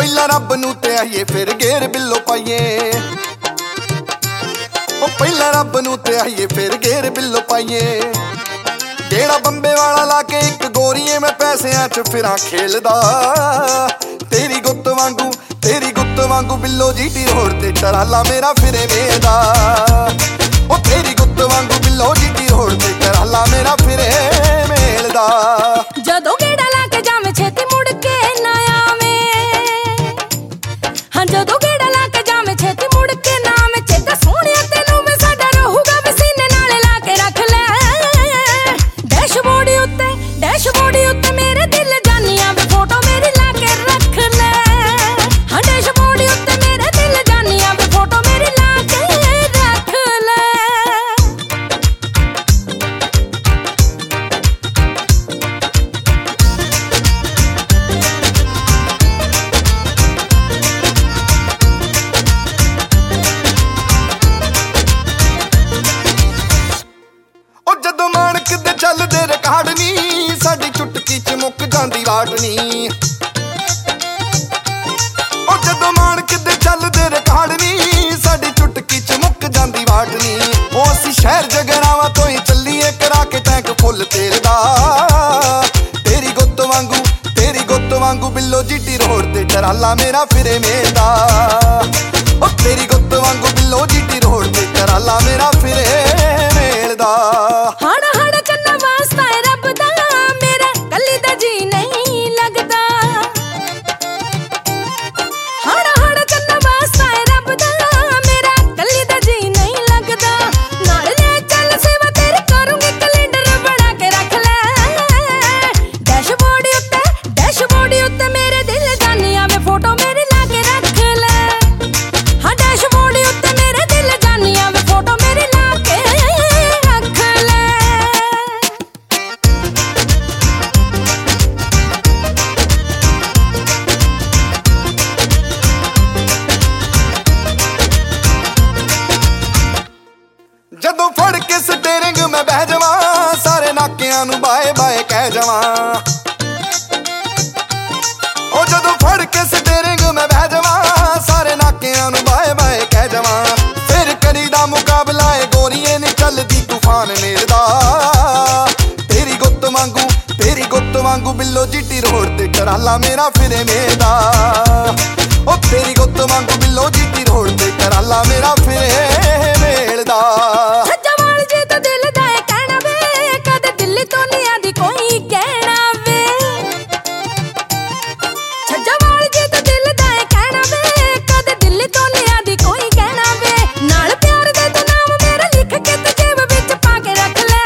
ਪਹਿਲਾਂ ਰੱਬ ਨੂੰ ਤੇ ਆਈਏ ਫਿਰ ਗੇਰ ਬਿੱਲੋ ਪਾਈਏ। ਉਹ ਪਹਿਲਾਂ ਰੱਬ ਨੂੰ ਤੇ ਆਈਏ ਫਿਰ ਗੇਰ ਬਿੱਲੋ ਪਾਈਏ। ਜਿਹੜਾ ਬੰਬੇ ਵਾਲਾ ਲਾ ਕੇ ਇੱਕ ਗੋਰੀਏ ਮੈਂ ਪੈਸਿਆਂ 'ਚ ਫਿਰਾਂ ਖੇਲਦਾ। ਤੇਰੀ ਗੁੱਤ ਵਾਂਗੂ ਬਿੱਲੋ ਜੀਟੀ ਰੋਡ ਤੇ ਟਰਾਲਾ ਮੇਰਾ ਫਿਰੇ ਵੇਦਾ। ਉਹ ਤੇਰੀ ਗੁੱਤ ਵਾਂਗੂ ਬਿੱਲੋ ਜੀਟੀ ਰੋਡ ਤੇ ਟਰਾਲਾ ਮੇਰਾ ਫਿਰੇ ਮੇਲਦਾ। ਜਦੋਂ ਗੇੜਾ ਲਾ ਕੇ ਜਾਵੇਂ ਛੇਤੀ ਮੁੜ ਕੇ ਨਾ ਆਵੇਂ। ਹਾਂ ਜਦੋਂ ਗੇੜਾ ਲਾ ਕੇ ਜਾਵੇਂ ਛੇਤੀ ਮੁੜ ਕੇ ਨਾ ਆਵੇਂ। ਚੇਤਾ ਸੋਹਣਿਆ ਤੈਨੂੰ ਮੈਂ ਸਾਡਾ ਰਹੂਗਾ ਵੀ ਸੀਨੇ ਨਾਲੇ ਲਾ ਕੇ ਰੱਖ ਲੈ। ਡੈਸ਼ਬੋਰਡ ਉੱਤੇ ਮੇਰੇ ਦਿਲ ਜਾਨੀਆਂ ਵੇ ਫੋਟੋ ਮੇਰੀ ਲਾ ਕੇ ਰੱਖ ਲੈ। ਹਾਂ ਡੈਸ਼ਬੋਰਡ ਉੱਤੇ ਮੇਰੇ ਦਿਲ ਜਾਨੀਆਂ ਵੇ ਫੋਟੋ ਮੇਰੀ ਲਾ ਕੇ ਰੱਖ ਲੈ। ਉਹ ਜਦੋਂ ਮਾਣਕ ਦੇ ਚੱਲਦੇ ਰਿਕਾਰਡ ਨੀ ਸਾਡੀ ਚੁਟਕੀ 'ਚ ਮੁੱਕ ਜਾਂਦੀ ਵਾਟ ਨੀ। ਉਹ ਜਦੋਂ ਮਾਣਕ ਦੇ ਚੱਲਦੇ ਰਿਕਾਰਡ ਨੀ ਸਾਡੀ ਚੁਟਕੀ 'ਚ ਮੁੱਕ ਜਾਂਦੀ ਵਾਟ ਨੀ। ਉਹ ਅਸੀਂ ਸ਼ਹਿਰ ਜਗਰਾਵਾਂ ਤੋਂ ਹੀ ਚੱਲੀਏ ਕਰਾ ਕੇ ਟੈਂਕ ਫੁੱਲ ਤੇਲ ਦਾ। ਤੇਰੀ ਗੁੱਤ ਵਾਂਗੂ ਬਿੱਲੋ ਜੀਟੀ ਰੋਡ ਤੇ ਟਰਾਲਾ ਮੇਰਾ ਫਿਰੇ ਮੇਲਦਾ। ਉਹ ਤੇਰੀ ਗੁੱਤ ਵਾਂਗੂ ਬਿੱਲੋ ਜੀਟੀ ਰੋਡ ਤੇ ਟਰਾਲਾ ਮੇਰਾ ਫਿਰੇ ਮੇਲਦਾ। ਹੜ ਕੰਨਾਂ ਵਾਸਤਾ ਏ ਰੱਬ ਦਾ ਮੇਰਾ ਕੱਲੀ ਦਾ ਜੀ ਨਹੀਂ ਲੱਗਦਾ। ਹੜ ਕੰਨਾਂ ਵਾਸਤਾ ਏ ਰੱਬ ਦਾ ਮੇਰਾ ਕੱਲੀ ਦਾ ਜੀ ਨਹੀਂ ਲੱਗਦਾ। ਨਾਲ ਲੈ ਚੱਲ ਸੇਵਾ ਤੇਰੀ ਕਰੂੰਗੀ ਕੈਲੰਡਰ ਬਣਾ ਕੇ ਰੱਖ ਲੈ। ਡੈਸ਼ਬੋਰਡ ਉੱਤੇ ਮੇਰੇ ਦਿਲ ਜਾਨੀਆਂ ਵੇ ਫੋਟੋ ਮੇਰੀ ਲਾ ਕੇ ਰੱਖ ਲੈ। ਹਾਂ ਡੈਸ਼ਬੋਰਡ ਉੱਤੇ ਮੇਰੇ ਦਿਲ ਜਾਨੀਆਂ ਵੇ ਫੋਟੋ ਮੇਰੀ ਲਾ ਕੇ ਰੱਖ ਲੈ। ਜਦੋਂ ਫੜ ਕੇ ਸਟੀਅਰਿੰਗ ਮੈਂ ਬਹਿ ਜਾਵਾਂ ਸਾਰੇ ਨਾਕਿਆਂ ਨੂੰ ਬਾਏ ਬਾਏ ਕਹਿ ਜਾਵਾਂ। ਉਹ ਜਦੋਂ ਫੜ ਕੇ ਸਟੀਅਰਿੰਗ ਮੈਂ ਬਹਿ ਜਾਵਾਂ ਸਾਰੇ ਨਾਕਿਆਂ ਨੂੰ ਬਾਏ ਬਾਏ ਕਹਿ ਜਾਵਾਂ। ਫਿਰ ਕਰੀਦਾ ਮੁਕਾਬਲਾ ਏ ਗੋਰੀਏ ਨੀ ਚੱਲਦੀ ਤੂਫਾਨ ਮੇਰਦਾ। ਤੇਰੀ ਗੁੱਤ ਵਾਂਗੂ ਬਿੱਲੋ ਜੀਟੀ ਰੋਡ ਤੇ ਟਰਾਲਾ ਮੇਰਾ ਫਿਰੇ ਮੇਦਾ। ਉਹ ਤੇਰੀ ਗੁੱਤ ਵਾਂਗੂ ਬਿੱਲੋ ਜੀਟੀ ਰੋਡ ਤੇ ਟਰਾਲਾ ਮੇਰਾ ਫਿਰੇ ਮੇਲਦਾ। ਛੱਜਾਵਾਲ ਜੇ ਤਾਂ ਦਿਲ ਦਾ ਏ ਕਹਿਣਾ ਵੇ ਕਦੇ ਦਿੱਲੀ ਤੋਂ ਨਹੀਂ ਆਂਦੀ ਕੋਈ ਕਹਿਣਾ ਵੇ। ਛੱਜਾਵਾਲ ਜੇ ਤਾਂ ਦਿਲ ਦਾ ਏ ਕਹਿਣਾ ਵੇ ਕਦੇ ਦਿੱਲੀ ਤੋਂ ਨਹੀਂ ਆਂਦੀ ਕੋਈ ਕਹਿਣਾ ਵੇ। ਨਾਲ ਪਿਆਰ ਦੇ ਤੂੰ ਨਾਮ ਮੇਰਾ ਲਿਖ ਕੇ ਤੇ ਜੇਬ ਵਿੱਚ ਪਾ ਕੇ ਰੱਖ ਲੈ।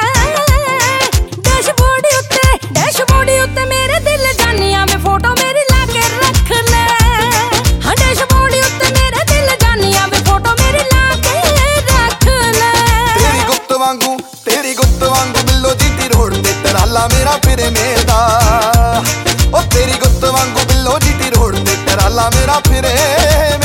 ਡੈਸ਼ਬੋਰਡ ਉੱਤੇ ਮੇਰੇ ਦਿਲ ਜਾਨੀਆਂ ਵੇ ਫੋਟੋ ਮੇਰੀ ਲਾ ਕੇ ਰੱਖ ਲੈ। ਹਾਂ ਡੈਸ਼ਬੋਰਡ ਉੱਤੇ ਮੇਰੇ ਦਿਲ ਜਾਨੀਆਂ ਵੇ ਫੋਟੋ ਮੇਰੀ ਲਾ ਕੇ ਰੱਖ ਲੈ। ਤੇਰੀ ਗੁੱਤ ਵਾਂਗੂ ਬਿੱਲੋ ਜੀਟੀ ਰੋਡ ਤੇ ਟਰਾਲਾ ਮੇਰਾ ਫਿਰੇ ਮੇਲਦਾ। ਉਹ ਤੇਰੀ ਗੁੱਤ ਵਾਂਗੂ ਬਿੱਲੋ ਜੀਟੀ ਰੋਡ ਤੇ ਟਰਾਲਾ ਮੇਰਾ ਫਿਰੇ